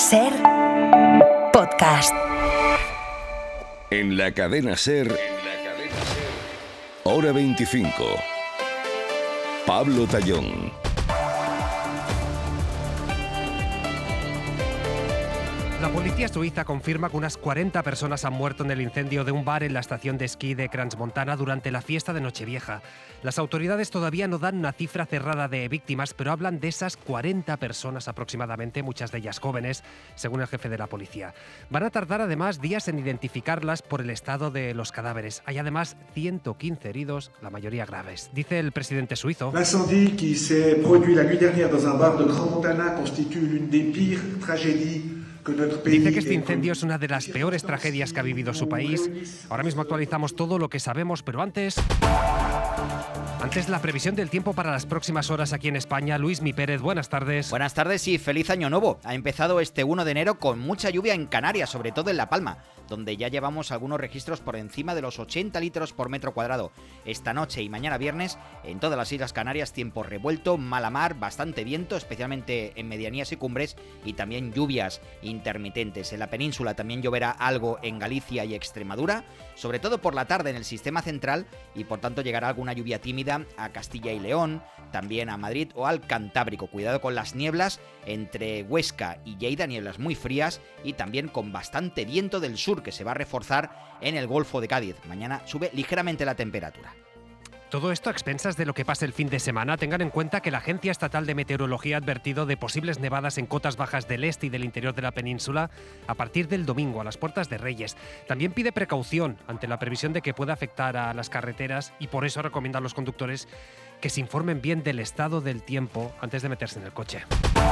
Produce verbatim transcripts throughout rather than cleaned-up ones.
SER Podcast. En la cadena SER, Hora veinticinco. Pablo Tallón. La policía suiza confirma que unas cuarenta personas han muerto en el incendio de un bar en la estación de esquí de Crans-Montana durante la fiesta de Nochevieja. Las autoridades todavía no dan una cifra cerrada de víctimas, pero hablan de esas cuarenta personas aproximadamente, muchas de ellas jóvenes, según el jefe de la policía. Van a tardar además días en identificarlas por el estado de los cadáveres. Hay además ciento quince heridos, la mayoría graves. Dice el presidente suizo: L'incendie qui s'est produit la nuit dernière dans un bar de Crans-Montana constitue l'une des pires tragédies. Dice que este incendio es una de las peores tragedias que ha vivido su país. Ahora mismo actualizamos todo lo que sabemos, pero antes... Antes, la previsión del tiempo para las próximas horas aquí en España. Luismi Pérez, buenas tardes. Buenas tardes y feliz año nuevo. Ha empezado este uno de enero con mucha lluvia en Canarias, sobre todo en La Palma, donde ya llevamos algunos registros por encima de los ochenta litros por metro cuadrado. Esta noche y mañana viernes, en todas las Islas Canarias, tiempo revuelto, mala mar, bastante viento, especialmente en medianías y cumbres, y también lluvias intermitentes. En la península también lloverá algo en Galicia y Extremadura, sobre todo por la tarde en el sistema central, y por tanto llegará alguna lluvia tímida a Castilla y León, también a Madrid o al Cantábrico. Cuidado con las nieblas entre Huesca y Lleida, nieblas muy frías y también con bastante viento del sur que se va a reforzar en el Golfo de Cádiz. Mañana sube ligeramente la temperatura. Todo esto a expensas de lo que pase el fin de semana. Tengan en cuenta que la Agencia Estatal de Meteorología ha advertido de posibles nevadas en cotas bajas del este y del interior de la península a partir del domingo, a las puertas de Reyes. También pide precaución ante la previsión de que pueda afectar a las carreteras y por eso recomienda a los conductores que se informen bien del estado del tiempo antes de meterse en el coche.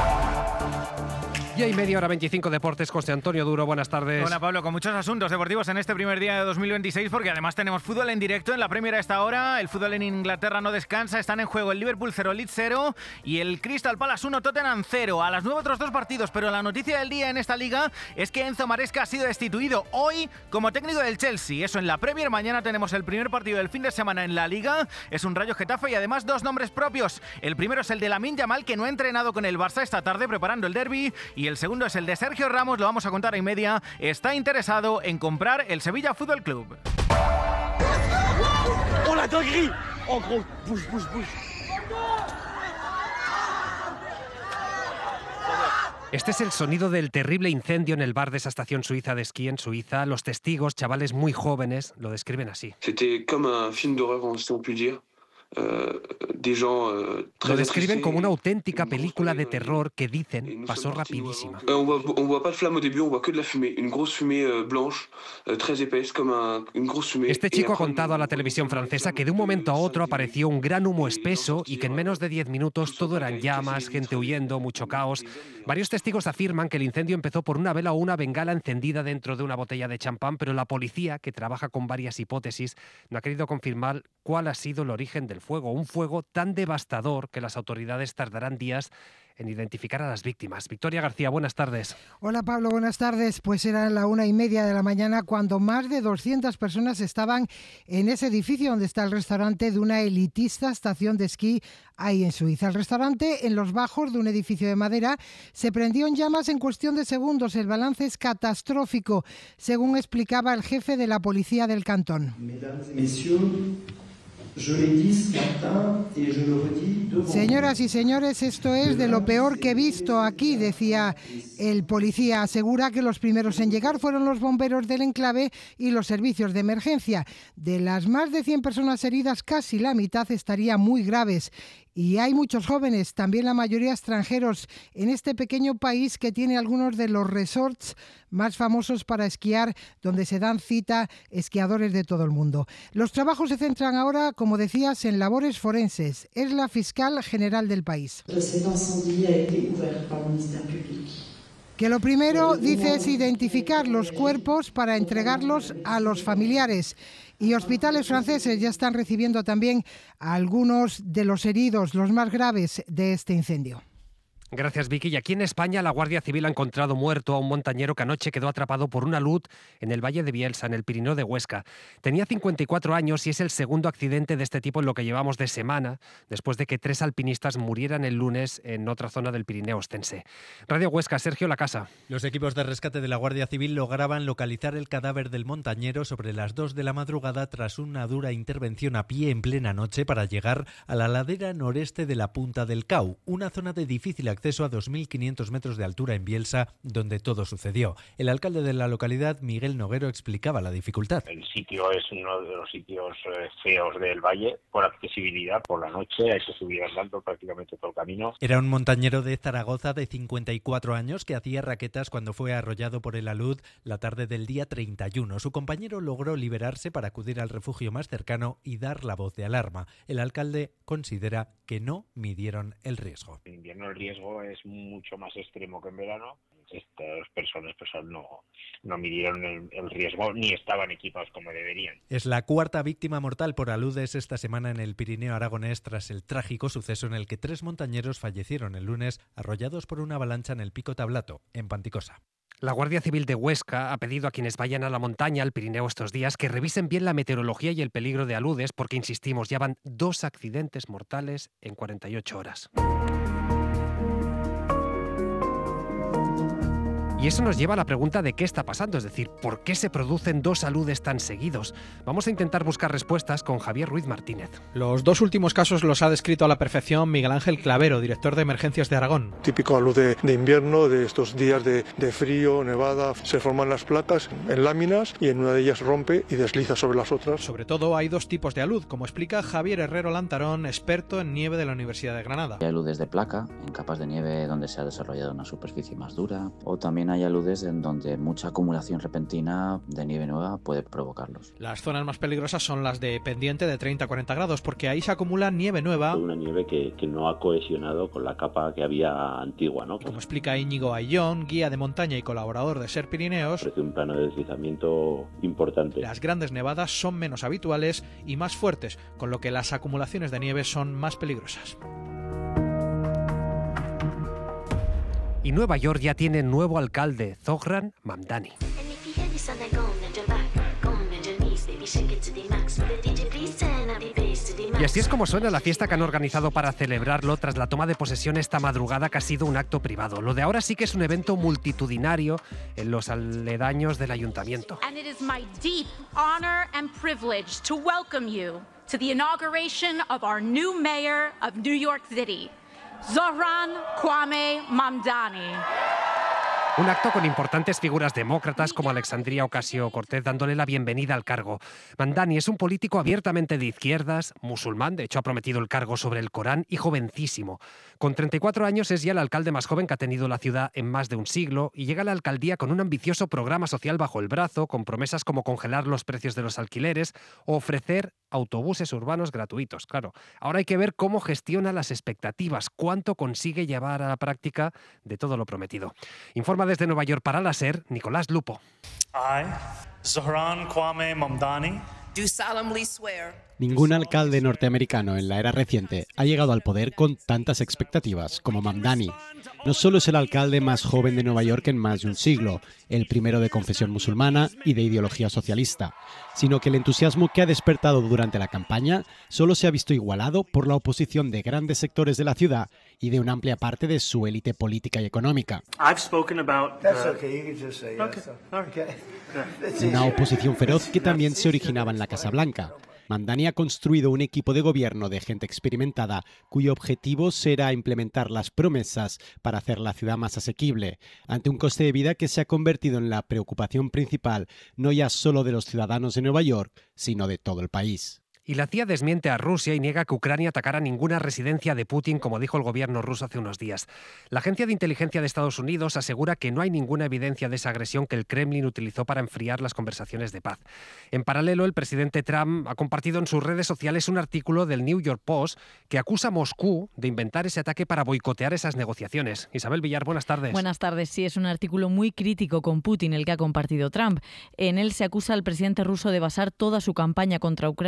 Y hay media hora veinticinco deportes. José Antonio Duro, buenas tardes. Hola Pablo, con muchos asuntos deportivos en este primer día de dos mil veintiséis, porque además tenemos fútbol en directo en la Premier a esta hora. El fútbol en Inglaterra no descansa, están en juego el Liverpool cero, Leeds cero y el Crystal Palace uno, Tottenham cero. A las nueve otros dos partidos, pero la noticia del día en esta liga es que Enzo Maresca ha sido destituido hoy como técnico del Chelsea. Eso en la Premier. Mañana tenemos el primer partido del fin de semana en la liga. Es un Rayo Getafe y además dos nombres propios. El primero es el de Lamine Yamal, que no ha entrenado con el Barça esta tarde preparando el derbi, y el segundo es el de Sergio Ramos, lo vamos a contar en media. Está interesado en comprar el Sevilla Fútbol Club. ¡Oh, la dinguerie! ¡Oh, gros! ¡Bouge, bouge, bouge! Este es el sonido del terrible incendio en el bar de esa estación suiza de esquí en Suiza. Los testigos, chavales muy jóvenes, lo describen así. C'était comme un film d'horreur, si on peut dire. Lo describen como una auténtica película de terror que dicen pasó rapidísima. Este chico ha contado a la televisión francesa que de un momento a otro apareció un gran humo espeso y que en menos de diez minutos todo eran llamas, gente huyendo, mucho caos. Varios testigos afirman que el incendio empezó por una vela o una bengala encendida dentro de una botella de champán, pero la policía, que trabaja con varias hipótesis, no ha querido confirmar cuál ha sido el origen del fuego. Un fuego tan devastador que las autoridades tardarán días en identificar a las víctimas. Victoria García, buenas tardes. Hola Pablo, buenas tardes. Pues era la una y media de la mañana cuando más de doscientas personas estaban en ese edificio donde está el restaurante de una elitista estación de esquí ahí en Suiza. El restaurante, en los bajos de un edificio de madera, se prendió en llamas en cuestión de segundos. El balance es catastrófico, según explicaba el jefe de la policía del cantón. Señoras y señores, esto es de lo peor que he visto aquí, decía el policía. Asegura que los primeros en llegar fueron los bomberos del enclave y los servicios de emergencia. De las más de cien personas heridas, casi la mitad estarían muy graves. Y hay muchos jóvenes, también la mayoría extranjeros, en este pequeño país que tiene algunos de los resorts más famosos para esquiar, donde se dan cita esquiadores de todo el mundo. Los trabajos se centran ahora, como decías, en labores forenses. Es la fiscal general del país. Que lo primero, dice, es identificar los cuerpos para entregarlos a los familiares. Y hospitales franceses ya están recibiendo también a algunos de los heridos, los más graves de este incendio. Gracias, Vicky. Y aquí en España la Guardia Civil ha encontrado muerto a un montañero que anoche quedó atrapado por una alud en el Valle de Bielsa, en el Pirineo de Huesca. Tenía cincuenta y cuatro años y es el segundo accidente de este tipo en lo que llevamos de semana, después de que tres alpinistas murieran el lunes en otra zona del Pirineo ostense. Radio Huesca, Sergio Lacasa. Los equipos de rescate de la Guardia Civil lograban localizar el cadáver del montañero sobre las dos de la madrugada tras una dura intervención a pie en plena noche para llegar a la ladera noreste de la Punta del Cau, una zona de difícil acceso a dos mil quinientos metros de altura en Bielsa, donde todo sucedió. El alcalde de la localidad, Miguel Noguero, explicaba la dificultad. El sitio es uno de los sitios eh, feos del valle, por accesibilidad, por la noche, hay que subir andando prácticamente todo el camino. Era un montañero de Zaragoza de cincuenta y cuatro años que hacía raquetas cuando fue arrollado por el alud la tarde del día treinta y uno. Su compañero logró liberarse para acudir al refugio más cercano y dar la voz de alarma. El alcalde considera que no midieron el riesgo. En invierno el riesgo es mucho más extremo que en verano. Estas personas pues, no, no midieron el, el riesgo ni estaban equipados como deberían. Es la cuarta víctima mortal por aludes esta semana en el Pirineo aragonés tras el trágico suceso en el que tres montañeros fallecieron el lunes arrollados por una avalancha en el Pico Tablato, en Panticosa. La Guardia Civil de Huesca ha pedido a quienes vayan a la montaña, al Pirineo estos días, que revisen bien la meteorología y el peligro de aludes, porque, insistimos, ya van dos accidentes mortales en cuarenta y ocho horas. Y eso nos lleva a la pregunta de qué está pasando, es decir, ¿por qué se producen dos aludes tan seguidos? Vamos a intentar buscar respuestas con Javier Ruiz Martínez. Los dos últimos casos los ha descrito a la perfección Miguel Ángel Clavero, director de Emergencias de Aragón. Típico alud de, de invierno, de estos días de, de frío, nevada, se forman las placas en láminas y en una de ellas rompe y desliza sobre las otras. Sobre todo hay dos tipos de alud, como explica Javier Herrero Lantarón, experto en nieve de la Universidad de Granada. Hay aludes de placa, en capas de nieve donde se ha desarrollado una superficie más dura, o también hay aludes en donde mucha acumulación repentina de nieve nueva puede provocarlos. Las zonas más peligrosas son las de pendiente de treinta a cuarenta grados, porque ahí se acumula nieve nueva. Una nieve que, que no ha cohesionado con la capa que había antigua, ¿no? Como explica Íñigo Ayllón, guía de montaña y colaborador de Ser Pirineos, ofrece un plano de deslizamiento importante. Las grandes nevadas son menos habituales y más fuertes, con lo que las acumulaciones de nieve son más peligrosas. Y Nueva York ya tiene nuevo alcalde, Zohran Mamdani. Y así es como suena la fiesta que han organizado para celebrarlo tras la toma de posesión esta madrugada, que ha sido un acto privado. Lo de ahora sí que es un evento multitudinario en los aledaños del ayuntamiento. And it is my deep honor and privilege to welcome you to the inauguration of our new mayor of New York City, Zohran Kwame Mamdani. Un acto con importantes figuras demócratas como Alexandria Ocasio-Cortez dándole la bienvenida al cargo. Mamdani es un político abiertamente de izquierdas, musulmán, de hecho ha prometido el cargo sobre el Corán, y jovencísimo. Con treinta y cuatro años es ya el alcalde más joven que ha tenido la ciudad en más de un siglo y llega a la alcaldía con un ambicioso programa social bajo el brazo, con promesas como congelar los precios de los alquileres o ofrecer autobuses urbanos gratuitos. Claro, ahora hay que ver cómo gestiona las expectativas, cuánto consigue llevar a la práctica de todo lo prometido. Informa desde Nueva York para la SER, Nicolás Lupo. I, Zohran Kwame Mamdani, do solemnly swear. Ningún alcalde norteamericano en la era reciente ha llegado al poder con tantas expectativas como Mamdani. No solo es el alcalde más joven de Nueva York en más de un siglo, el primero de confesión musulmana y de ideología socialista, sino que el entusiasmo que ha despertado durante la campaña solo se ha visto igualado por la oposición de grandes sectores de la ciudad y de una amplia parte de su élite política y económica. Una oposición feroz que también se originaba en la Casa Blanca. Mamdani ha construido un equipo de gobierno de gente experimentada cuyo objetivo será implementar las promesas para hacer la ciudad más asequible, ante un coste de vida que se ha convertido en la preocupación principal no ya solo de los ciudadanos de Nueva York, sino de todo el país. Y la C I A desmiente a Rusia y niega que Ucrania atacara ninguna residencia de Putin, como dijo el gobierno ruso hace unos días. La Agencia de Inteligencia de Estados Unidos asegura que no hay ninguna evidencia de esa agresión que el Kremlin utilizó para enfriar las conversaciones de paz. En paralelo, el presidente Trump ha compartido en sus redes sociales un artículo del New York Post que acusa a Moscú de inventar ese ataque para boicotear esas negociaciones. Isabel Villar, buenas tardes. Buenas tardes. Sí, es un artículo muy crítico con Putin el que ha compartido Trump. En él se acusa al presidente ruso de basar toda su campaña contra Ucrania en una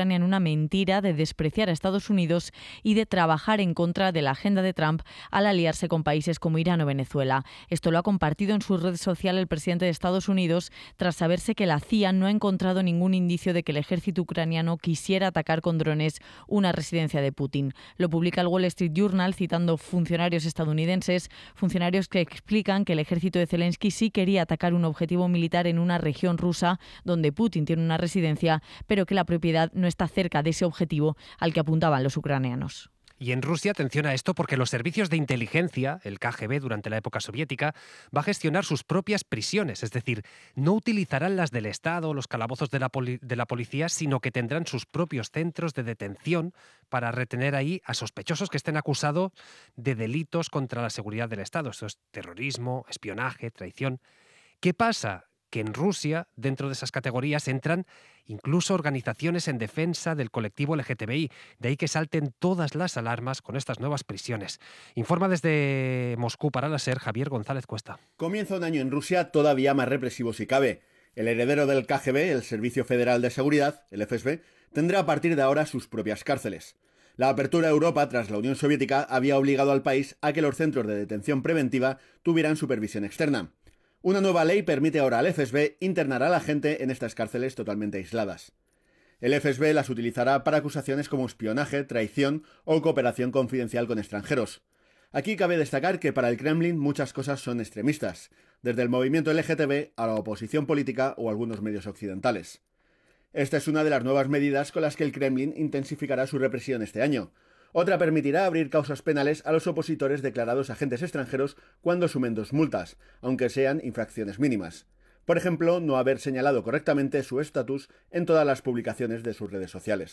mentira de despreciar a Estados Unidos y de trabajar en contra de la agenda de Trump al aliarse con países como Irán o Venezuela. Esto lo ha compartido en su red social el presidente de Estados Unidos tras saberse que la C I A no ha encontrado ningún indicio de que el ejército ucraniano quisiera atacar con drones una residencia de Putin. Lo publica el Wall Street Journal citando funcionarios estadounidenses, funcionarios que explican que el ejército de Zelensky sí quería atacar un objetivo militar en una región rusa donde Putin tiene una residencia, pero que la propiedad no está cerca de ese objetivo al que apuntaban los ucranianos. Y en Rusia, atención a esto, porque los servicios de inteligencia, el K G B durante la época soviética, va a gestionar sus propias prisiones, es decir, no utilizarán las del Estado o los calabozos de la, poli- de la policía, sino que tendrán sus propios centros de detención para retener ahí a sospechosos que estén acusados de delitos contra la seguridad del Estado. Esto es terrorismo, espionaje, traición. ¿Qué pasa? Que en Rusia, dentro de esas categorías, entran incluso organizaciones en defensa del colectivo L G T B I. De ahí que salten todas las alarmas con estas nuevas prisiones. Informa desde Moscú para la SER Javier González Cuesta. Comienza un año en Rusia todavía más represivo si cabe. El heredero del K G B, el Servicio Federal de Seguridad, el F S B, tendrá a partir de ahora sus propias cárceles. La apertura a Europa tras la Unión Soviética había obligado al país a que los centros de detención preventiva tuvieran supervisión externa. Una nueva ley permite ahora al F S B internar a la gente en estas cárceles totalmente aisladas. El F S B las utilizará para acusaciones como espionaje, traición o cooperación confidencial con extranjeros. Aquí cabe destacar que para el Kremlin muchas cosas son extremistas, desde el movimiento L G T B a la oposición política o algunos medios occidentales. Esta es una de las nuevas medidas con las que el Kremlin intensificará su represión este año. Otra permitirá abrir causas penales a los opositores declarados agentes extranjeros cuando sumen dos multas, aunque sean infracciones mínimas. Por ejemplo, no haber señalado correctamente su estatus en todas las publicaciones de sus redes sociales.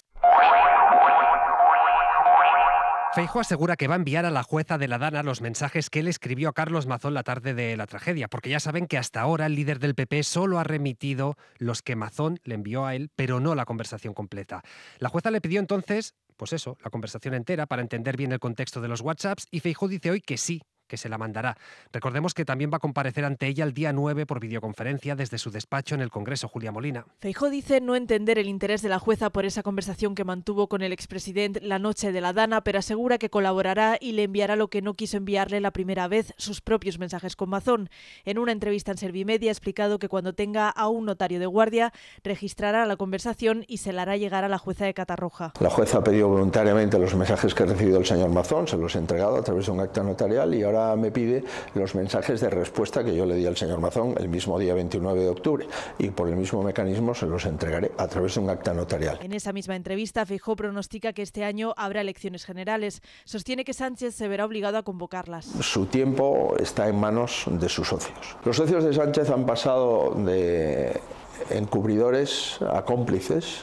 Feijóo asegura que va a enviar a la jueza de la Dana los mensajes que él escribió a Carlos Mazón la tarde de la tragedia, porque ya saben que hasta ahora el líder del P P solo ha remitido los que Mazón le envió a él, pero no la conversación completa. La jueza le pidió entonces, pues eso, la conversación entera para entender bien el contexto de los WhatsApps, y Feijóo dice hoy que sí, que se la mandará. Recordemos que también va a comparecer ante ella el día nueve por videoconferencia desde su despacho en el Congreso, Julia Molina. Feijóo dice no entender el interés de la jueza por esa conversación que mantuvo con el expresidente la noche de la Dana, pero asegura que colaborará y le enviará lo que no quiso enviarle la primera vez, sus propios mensajes con Mazón. En una entrevista en Servimedia ha explicado que cuando tenga a un notario de guardia registrará la conversación y se la hará llegar a la jueza de Catarroja. La jueza ha pedido voluntariamente los mensajes que ha recibido el señor Mazón, se los he entregado a través de un acta notarial y ahora me pide los mensajes de respuesta que yo le di al señor Mazón el mismo día veintinueve de octubre y por el mismo mecanismo se los entregaré a través de un acta notarial. En esa misma entrevista, Feijóo pronostica que este año habrá elecciones generales. Sostiene que Sánchez se verá obligado a convocarlas. Su tiempo está en manos de sus socios. Los socios de Sánchez han pasado de encubridores a cómplices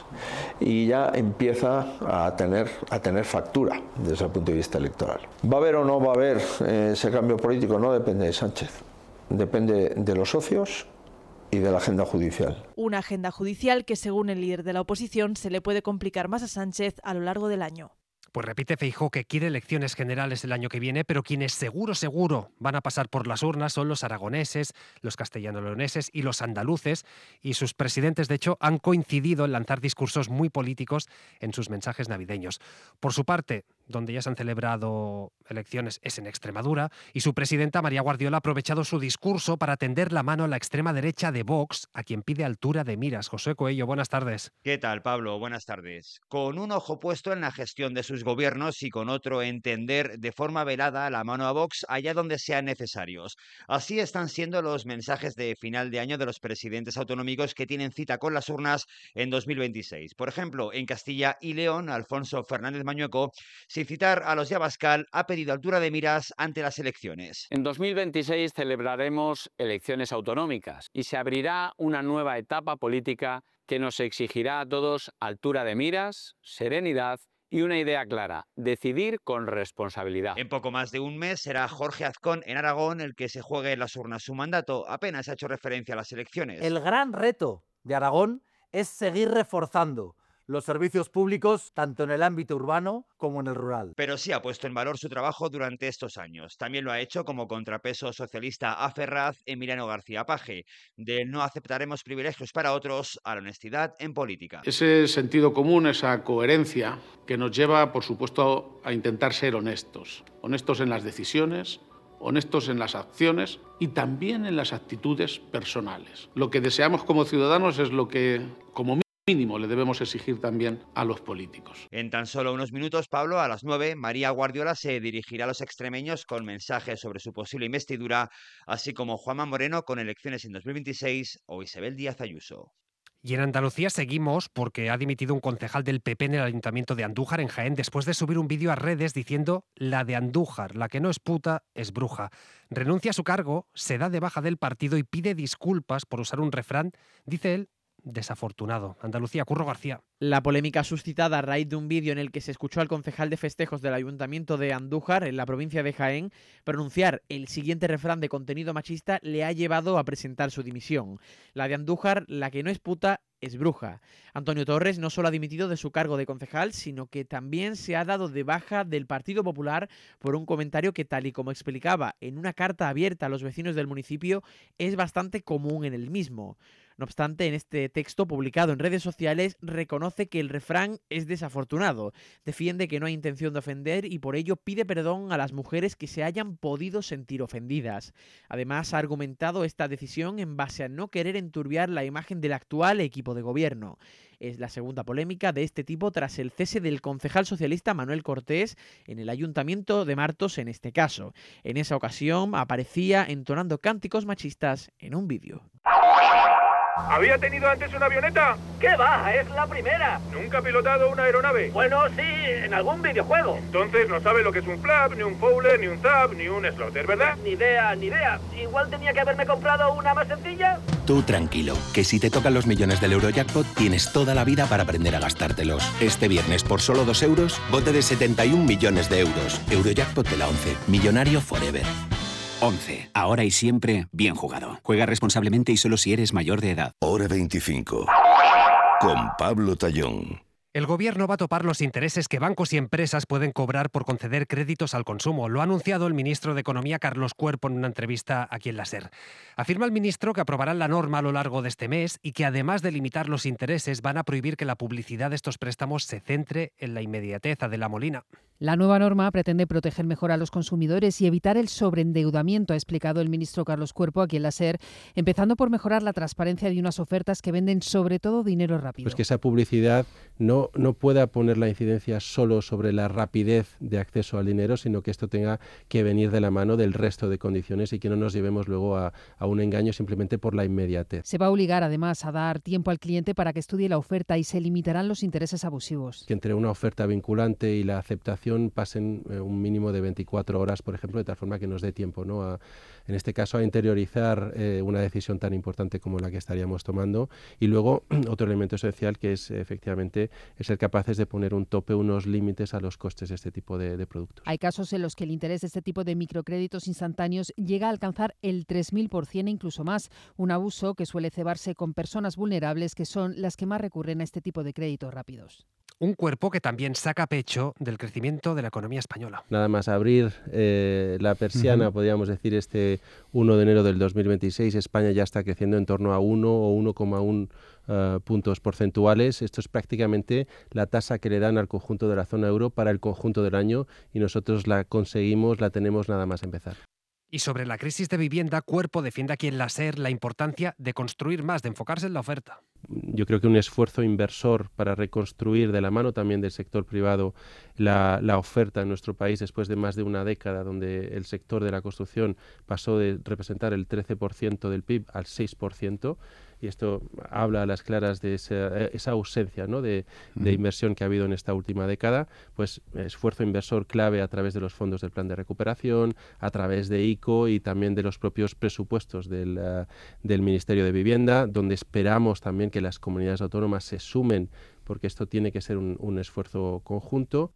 y ya empieza a tener, a tener factura desde el punto de vista electoral. ¿Va a haber o no va a haber eh, ese cambio político? No depende de Sánchez, depende de los socios y de la agenda judicial. Una agenda judicial que, según el líder de la oposición, se le puede complicar más a Sánchez a lo largo del año. Pues repite Feijóo que quiere elecciones generales el año que viene, pero quienes seguro, seguro van a pasar por las urnas son los aragoneses, los castellano-leoneses y los andaluces, y sus presidentes, de hecho, han coincidido en lanzar discursos muy políticos en sus mensajes navideños. Por su parte, donde ya se han celebrado elecciones es en Extremadura, y su presidenta María Guardiola ha aprovechado su discurso para tender la mano a la extrema derecha de Vox, a quien pide altura de miras. José Coello, buenas tardes. ¿Qué tal, Pablo? Buenas tardes. Con un ojo puesto en la gestión de sus gobiernos y con otro en tender de forma velada la mano a Vox allá donde sean necesarios. Así están siendo los mensajes de final de año de los presidentes autonómicos que tienen cita con las urnas en dos mil veintiséis. Por ejemplo, en Castilla y León, Alfonso Fernández Mañueco, sin citar a los de Abascal, ha pedido altura de miras ante las elecciones. En dos mil veintiséis celebraremos elecciones autonómicas y se abrirá una nueva etapa política que nos exigirá a todos altura de miras, serenidad y una idea clara: decidir con responsabilidad. En poco más de un mes será Jorge Azcón en Aragón el que se juegue en las urnas su mandato. Apenas ha hecho referencia a las elecciones. El gran reto de Aragón es seguir reforzando los servicios públicos tanto en el ámbito urbano como en el rural. Pero sí ha puesto en valor su trabajo durante estos años. También lo ha hecho como contrapeso socialista a Ferraz, Emiliano García Paje. De no aceptaremos privilegios para otros a la honestidad en política. Ese sentido común, esa coherencia que nos lleva, por supuesto, a intentar ser honestos. Honestos en las decisiones, honestos en las acciones y también en las actitudes personales. Lo que deseamos como ciudadanos es lo que, como mínimo, le debemos exigir también a los políticos. En tan solo unos minutos, Pablo, a las nueve, María Guardiola se dirigirá a los extremeños con mensajes sobre su posible investidura, así como Juanma Moreno con elecciones en dos mil veintiséis o Isabel Díaz Ayuso. Y en Andalucía seguimos porque ha dimitido un concejal del P P en el Ayuntamiento de Andújar, en Jaén, después de subir un vídeo a redes diciendo «La de Andújar, la que no es puta, es bruja». Renuncia a su cargo, se da de baja del partido y pide disculpas por usar un refrán, dice él, desafortunado. Andalucía, Curro García. La polémica suscitada a raíz de un vídeo en el que se escuchó al concejal de festejos del Ayuntamiento de Andújar, en la provincia de Jaén, pronunciar el siguiente refrán de contenido machista le ha llevado a presentar su dimisión. La de Andújar, la que no es puta, es bruja. Antonio Torres no solo ha dimitido de su cargo de concejal, sino que también se ha dado de baja del Partido Popular por un comentario que, tal y como explicaba en una carta abierta a los vecinos del municipio, es bastante común en el mismo. No obstante, en este texto publicado en redes sociales reconoce que el refrán es desafortunado, defiende que no hay intención de ofender y por ello pide perdón a las mujeres que se hayan podido sentir ofendidas. Además, ha argumentado esta decisión en base a no querer enturbiar la imagen del actual equipo de gobierno. Es la segunda polémica de este tipo tras el cese del concejal socialista Manuel Cortés en el Ayuntamiento de Martos en este caso. En esa ocasión aparecía entonando cánticos machistas en un vídeo. ¿Había tenido antes una avioneta? ¿Qué va? Es la primera. ¿Nunca ha pilotado una aeronave? Bueno, sí, en algún videojuego. Entonces no sabe lo que es un flap, ni un fowler, ni un zap, ni un slotter, ¿verdad? Ni idea, ni idea. Igual tenía que haberme comprado una más sencilla. Tú tranquilo, que si te tocan los millones del Eurojackpot tienes toda la vida para aprender a gastártelos. Este viernes por solo dos euros, bote de setenta y un millones de euros. Eurojackpot de la once. Millonario forever. once. Ahora y siempre, bien jugado. Juega responsablemente y solo si eres mayor de edad. Hora veinticinco. Con Pablo Tallón. El gobierno va a topar los intereses que bancos y empresas pueden cobrar por conceder créditos al consumo. Lo ha anunciado el ministro de Economía, Carlos Cuerpo, en una entrevista aquí en la SER. Afirma el ministro que aprobarán la norma a lo largo de este mes y que además de limitar los intereses van a prohibir que la publicidad de estos préstamos se centre en la inmediatez. Adela Molina. La nueva norma pretende proteger mejor a los consumidores y evitar el sobreendeudamiento, ha explicado el ministro Carlos Cuerpo aquí en la SER, empezando por mejorar la transparencia de unas ofertas que venden sobre todo dinero rápido. Pues que esa publicidad no, no pueda poner la incidencia solo sobre la rapidez de acceso al dinero, sino que esto tenga que venir de la mano del resto de condiciones y que no nos llevemos luego a, a un engaño simplemente por la inmediatez. Se va a obligar además a dar tiempo al cliente para que estudie la oferta y se limitarán los intereses abusivos. Que entre una oferta vinculante y la aceptación pasen eh, un mínimo de veinticuatro horas, por ejemplo, de tal forma que nos dé tiempo, ¿no? a, en este caso, a interiorizar eh, una decisión tan importante como la que estaríamos tomando. Y luego, otro elemento esencial que es, efectivamente, es ser capaces de poner un tope, unos límites a los costes de este tipo de, de productos. Hay casos en los que el interés de este tipo de microcréditos instantáneos llega a alcanzar el tres mil por ciento e incluso más, un abuso que suele cebarse con personas vulnerables que son las que más recurren a este tipo de créditos rápidos. Un cuerpo que también saca pecho del crecimiento de la economía española. Nada más abrir eh, la persiana, uh-huh. podríamos decir, este uno de enero del dos mil veintiséis, España ya está creciendo en torno a uno o uno coma uno uh, puntos porcentuales. Esto es prácticamente la tasa que le dan al conjunto de la zona euro para el conjunto del año y nosotros la conseguimos, la tenemos nada más empezar. Y sobre la crisis de vivienda, Cuerpo defiende aquí en la SER la importancia de construir más, de enfocarse en la oferta. Yo creo que un esfuerzo inversor para reconstruir de la mano también del sector privado la, la oferta en nuestro país después de más de una década donde el sector de la construcción pasó de representar el trece por ciento del P I B al seis por ciento. Y esto habla a las claras de esa, esa ausencia, ¿no? de, de inversión que ha habido en esta última década, pues esfuerzo inversor clave a través de los fondos del Plan de Recuperación, a través de I C O y también de los propios presupuestos del, uh, del Ministerio de Vivienda, donde esperamos también que las comunidades autónomas se sumen, porque esto tiene que ser un, un esfuerzo conjunto.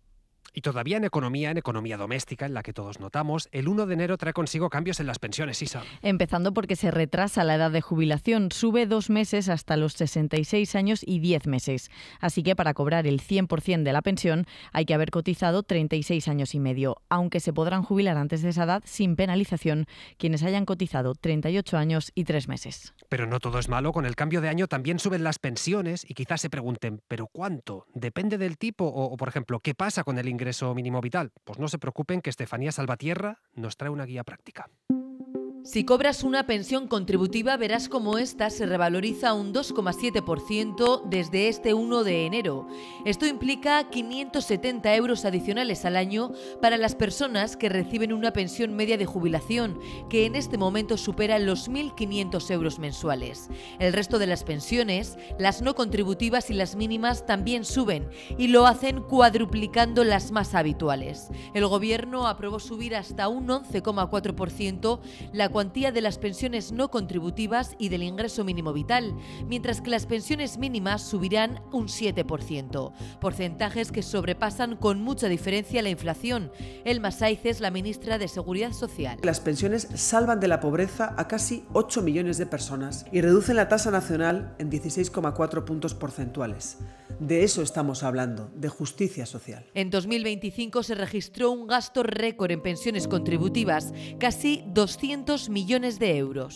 Y todavía en economía, en economía doméstica, en la que todos notamos, el uno de enero trae consigo cambios en las pensiones, Isa. Empezando porque se retrasa la edad de jubilación, sube dos meses hasta los sesenta y seis años y diez meses. Así que para cobrar el cien por ciento de la pensión hay que haber cotizado treinta y seis años y medio, aunque se podrán jubilar antes de esa edad sin penalización quienes hayan cotizado treinta y ocho años y tres meses. Pero no todo es malo, con el cambio de año también suben las pensiones y quizás se pregunten, ¿pero cuánto? ¿Depende del tipo? O, o por ejemplo, ¿qué pasa con el ingreso mínimo vital? Pues no se preocupen que Estefanía Salvatierra nos trae una guía práctica. Si cobras una pensión contributiva, verás cómo esta se revaloriza un dos coma siete por ciento desde este uno de enero. Esto implica quinientos setenta euros adicionales al año para las personas que reciben una pensión media de jubilación, que en este momento supera los mil quinientos euros mensuales. El resto de las pensiones, las no contributivas y las mínimas, también suben y lo hacen cuadruplicando las más habituales. El Gobierno aprobó subir hasta un once coma cuatro por ciento la cuantía de las pensiones no contributivas y del ingreso mínimo vital, mientras que las pensiones mínimas subirán un siete por ciento, porcentajes que sobrepasan con mucha diferencia la inflación. Elma Sáices, la ministra de Seguridad Social. Las pensiones salvan de la pobreza a casi ocho millones de personas y reducen la tasa nacional en dieciséis coma cuatro puntos porcentuales. De eso estamos hablando, de justicia social. En dos mil veinticinco se registró un gasto récord en pensiones contributivas, casi doscientos millones de euros.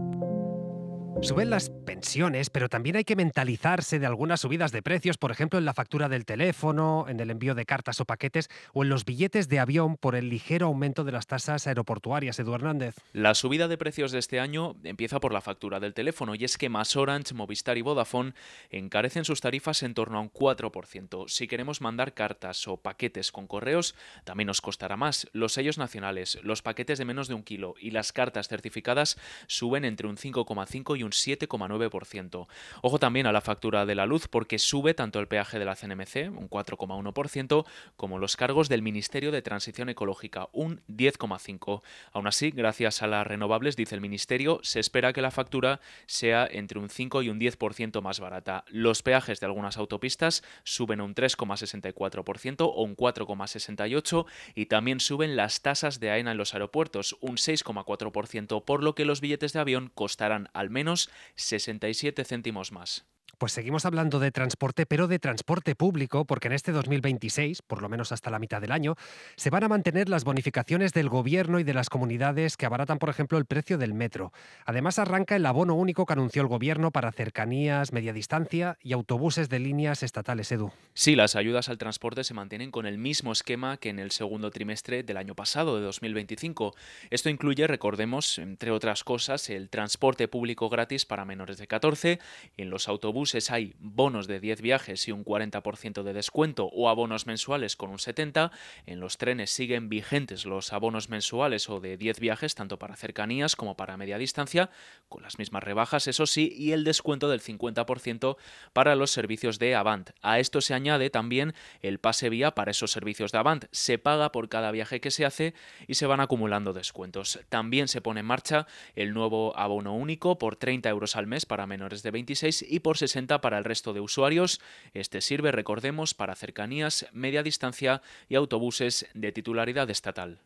Suben las pensiones, pero también hay que mentalizarse de algunas subidas de precios, por ejemplo en la factura del teléfono, en el envío de cartas o paquetes o en los billetes de avión por el ligero aumento de las tasas aeroportuarias. Edu Hernández. La subida de precios de este año empieza por la factura del teléfono y es que MasOrange, Movistar y Vodafone encarecen sus tarifas en torno a un cuatro por ciento. Si queremos mandar cartas o paquetes con correos, también nos costará más. Los sellos nacionales, los paquetes de menos de un kilo y las cartas certificadas suben entre un cinco coma cinco y un siete coma nueve por ciento. Ojo también a la factura de la luz porque sube tanto el peaje de la C N M C, un cuatro coma uno por ciento, como los cargos del Ministerio de Transición Ecológica, un diez coma cinco por ciento. Aún así, gracias a las renovables, dice el Ministerio, se espera que la factura sea entre un cinco y un diez por ciento más barata. Los peajes de algunas autopistas suben un tres coma sesenta y cuatro por ciento o un cuatro coma sesenta y ocho por ciento y también suben las tasas de AENA en los aeropuertos, un seis coma cuatro por ciento, por lo que los billetes de avión costarán al menos sesenta y siete céntimos más. Pues seguimos hablando de transporte, pero de transporte público, porque en este dos mil veintiséis, por lo menos hasta la mitad del año, se van a mantener las bonificaciones del Gobierno y de las comunidades que abaratan, por ejemplo, el precio del metro. Además, arranca el abono único que anunció el Gobierno para cercanías, media distancia y autobuses de líneas estatales. Edu. Sí, las ayudas al transporte se mantienen con el mismo esquema que en el segundo trimestre del año pasado, de dos mil veinticinco. Esto incluye, recordemos, entre otras cosas, el transporte público gratis para menores de catorce, en los autobuses hay bonos de diez viajes y un cuarenta por ciento de descuento o abonos mensuales con un setenta por ciento. En los trenes siguen vigentes los abonos mensuales o de diez viajes, tanto para cercanías como para media distancia, con las mismas rebajas, eso sí, y el descuento del cincuenta por ciento para los servicios de Avant. A esto se añade también el pase vía para esos servicios de Avant. Se paga por cada viaje que se hace y se van acumulando descuentos. También se pone en marcha el nuevo abono único por treinta euros al mes para menores de veintiséis y por sesenta para el resto de usuarios. Este sirve, recordemos, para cercanías, media distancia y autobuses de titularidad estatal.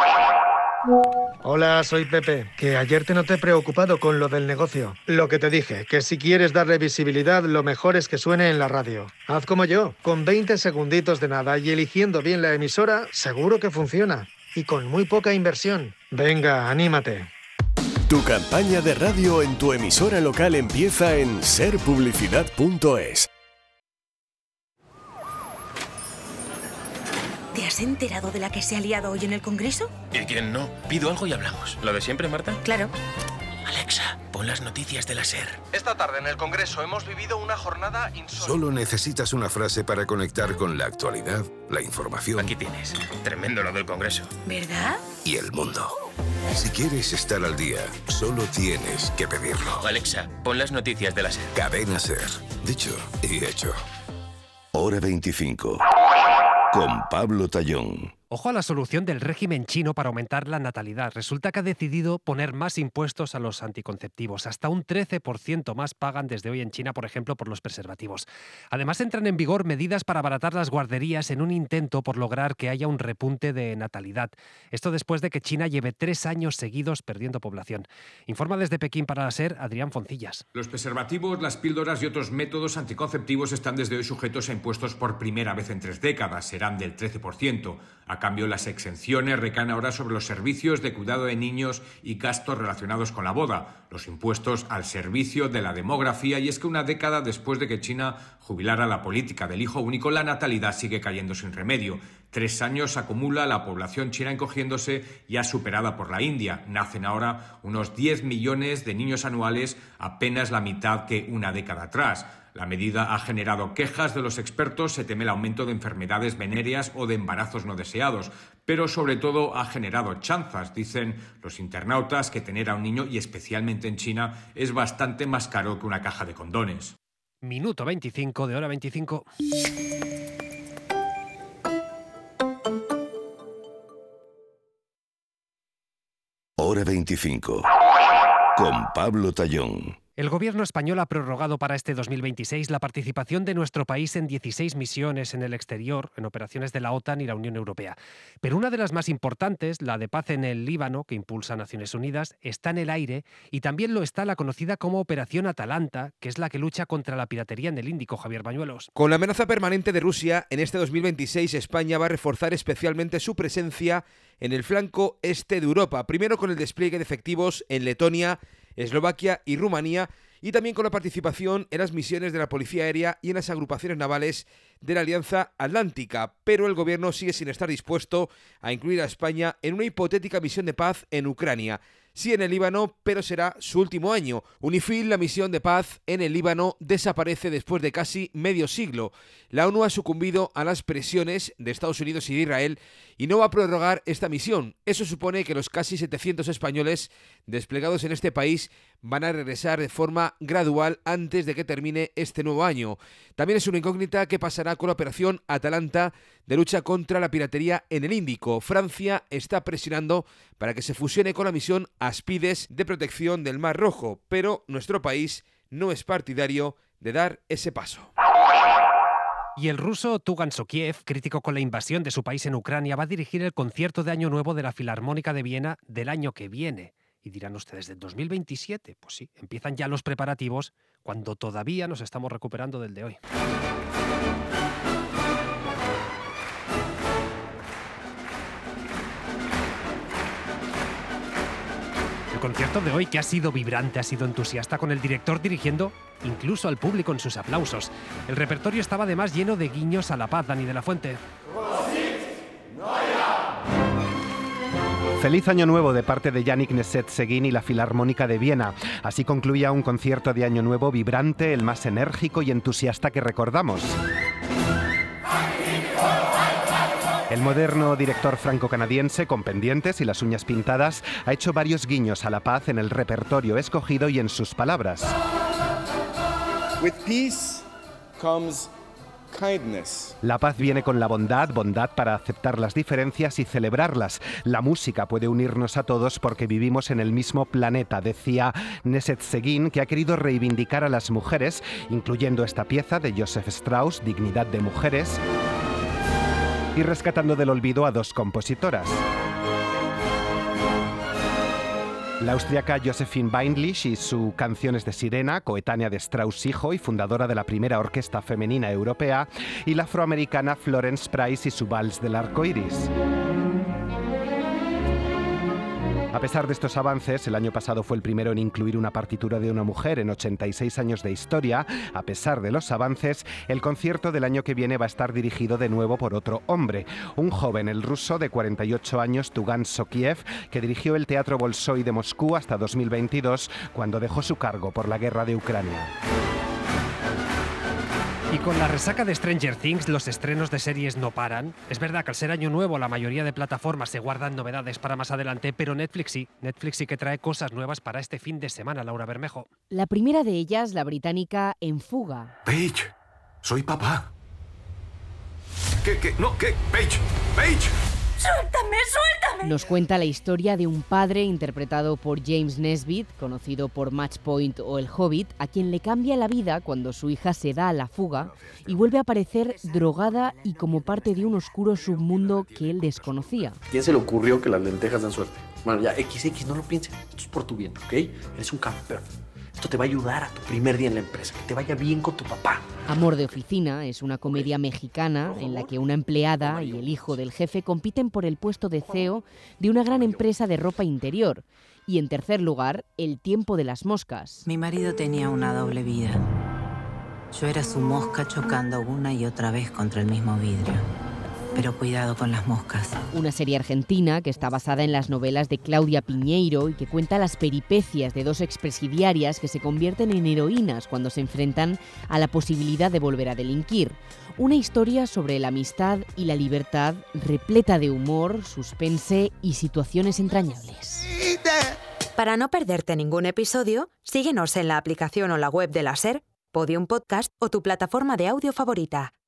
Hola, soy Pepe, que ayer te noté preocupado con lo del negocio. Lo que te dije, que si quieres darle visibilidad, lo mejor es que suene en la radio. Haz como yo, con veinte segunditos de nada y eligiendo bien la emisora, seguro que funciona. Y con muy poca inversión. Venga, anímate. Tu campaña de radio en tu emisora local empieza en ser publicidad punto es. ¿Te has enterado de la que se ha liado hoy en el Congreso? ¿Y quién no? Pido algo y hablamos. ¿Lo de siempre, Marta? Claro. Alexa, pon las noticias de la SER. Esta tarde en el Congreso hemos vivido una jornada insólita. Solo necesitas una frase para conectar con la actualidad, la información. Aquí tienes. Tremendo lo del Congreso. ¿Verdad? Y el mundo. Si quieres estar al día, solo tienes que pedirlo. Alexa, pon las noticias de la SER. Cadena SER. Dicho y hecho. Hora veinticinco. Con Pablo Tallón. Ojo a la solución del régimen chino para aumentar la natalidad. Resulta que ha decidido poner más impuestos a los anticonceptivos. Hasta un trece por ciento más pagan desde hoy en China, por ejemplo, por los preservativos. Además, entran en vigor medidas para abaratar las guarderías en un intento por lograr que haya un repunte de natalidad. Esto después de que China lleve tres años seguidos perdiendo población. Informa desde Pekín para la SER, Adrián Foncillas. Los preservativos, las píldoras y otros métodos anticonceptivos están desde hoy sujetos a impuestos por primera vez en tres décadas. Serán del trece por ciento. A cambio, las exenciones recaen ahora sobre los servicios de cuidado de niños y gastos relacionados con la boda, los impuestos al servicio de la demografía, y es que una década después de que China jubilara la política del hijo único, la natalidad sigue cayendo sin remedio. Tres años acumula la población china encogiéndose, ya superada por la India. Nacen ahora unos diez millones de niños anuales, apenas la mitad que una década atrás. La medida ha generado quejas de los expertos, se teme el aumento de enfermedades venéreas o de embarazos no deseados, pero sobre todo ha generado chanzas. Dicen los internautas que tener a un niño, y especialmente en China, es bastante más caro que una caja de condones. Minuto veinticinco de hora veinticinco. Hora veinticinco. Con Pablo Tallón. El gobierno español ha prorrogado para este dos mil veintiséis la participación de nuestro país en dieciséis misiones en el exterior, en operaciones de la OTAN y la Unión Europea. Pero una de las más importantes, la de paz en el Líbano, que impulsa Naciones Unidas, está en el aire, y también lo está la conocida como Operación Atalanta, que es la que lucha contra la piratería en el Índico. Javier Bañuelos. Con la amenaza permanente de Rusia, en este dos mil veintiséis España va a reforzar especialmente su presencia en el flanco este de Europa, primero con el despliegue de efectivos en Letonia, Eslovaquia y Rumanía, y también con la participación en las misiones de la Policía Aérea y en las agrupaciones navales de la Alianza Atlántica, pero el gobierno sigue sin estar dispuesto a incluir a España en una hipotética misión de paz en Ucrania. Sí en el Líbano, pero será su último año. UNIFIL, la misión de paz en el Líbano, desaparece después de casi medio siglo. La ONU ha sucumbido a las presiones de Estados Unidos y de Israel y no va a prorrogar esta misión. Eso supone que los casi setecientos españoles desplegados en este país van a regresar de forma gradual antes de que termine este nuevo año. También es una incógnita qué pasará con la operación Atalanta de lucha contra la piratería en el Índico. Francia está presionando para que se fusione con la misión Aspides de protección del Mar Rojo, pero nuestro país no es partidario de dar ese paso. Y el ruso Tugan Sokiev, crítico con la invasión de su país en Ucrania, va a dirigir el concierto de Año Nuevo de la Filarmónica de Viena del año que viene. Y dirán ustedes, ¿del dos mil veintisiete? Pues sí, empiezan ya los preparativos cuando todavía nos estamos recuperando del de hoy. El concierto de hoy, que ha sido vibrante, ha sido entusiasta, con el director dirigiendo incluso al público en sus aplausos. El repertorio estaba además lleno de guiños a la paz. Dani de la Fuente. Feliz Año Nuevo de parte de Yannick Nézet-Séguin y la Filarmónica de Viena. Así concluía un concierto de Año Nuevo vibrante, el más enérgico y entusiasta que recordamos. El moderno director franco-canadiense, con pendientes y las uñas pintadas, ha hecho varios guiños a la paz en el repertorio escogido y en sus palabras. With peace comes kindness. La paz viene con la bondad, bondad para aceptar las diferencias y celebrarlas. La música puede unirnos a todos porque vivimos en el mismo planeta, decía Nézet-Séguin, que ha querido reivindicar a las mujeres, incluyendo esta pieza de Joseph Strauss, Dignidad de Mujeres, y rescatando del olvido a dos compositoras. La austriaca Josephine Weinlich y su Canciones de Sirena, coetánea de Strauss hijo y fundadora de la primera orquesta femenina europea, y la afroamericana Florence Price y su Vals del Arco Iris. A pesar de estos avances, el año pasado fue el primero en incluir una partitura de una mujer en ochenta y seis años de historia. A pesar de los avances, el concierto del año que viene va a estar dirigido de nuevo por otro hombre, un joven, el ruso de cuarenta y ocho años, Tugan Sokiev, que dirigió el Teatro Bolshoi de Moscú hasta dos mil veintidós, cuando dejó su cargo por la guerra de Ucrania. Y con la resaca de Stranger Things, los estrenos de series no paran. Es verdad que al ser año nuevo, la mayoría de plataformas se guardan novedades para más adelante, pero Netflix sí. Netflix sí que trae cosas nuevas para este fin de semana, Laura Bermejo. La primera de ellas, la británica En Fuga. Paige, soy papá. ¿Qué, qué? No, ¿qué? Paige, Paige. ¡Suéltame, suéltame! Nos cuenta la historia de un padre interpretado por James Nesbitt, conocido por Match Point o El Hobbit, a quien le cambia la vida cuando su hija se da a la fuga y vuelve a aparecer drogada y como parte de un oscuro submundo que él desconocía. ¿Quién se le ocurrió que las lentejas dan suerte? Bueno, ya, equis equis, no lo pienses. Esto es por tu bien, ¿ok? Eres un campeón. Esto te va a ayudar a tu primer día en la empresa, que te vaya bien con tu papá. Amor de oficina es una comedia mexicana en la que una empleada y el hijo del jefe compiten por el puesto de C E O de una gran empresa de ropa interior. Y en tercer lugar, El tiempo de las moscas. Mi marido tenía una doble vida. Yo era su mosca chocando una y otra vez contra el mismo vidrio. Pero cuidado con las moscas. Una serie argentina que está basada en las novelas de Claudia Piñeiro y que cuenta las peripecias de dos expresidiarias que se convierten en heroínas cuando se enfrentan a la posibilidad de volver a delinquir. Una historia sobre la amistad y la libertad repleta de humor, suspense y situaciones entrañables. Para no perderte ningún episodio, síguenos en la aplicación o la web de la SER, Podium Podcast o tu plataforma de audio favorita.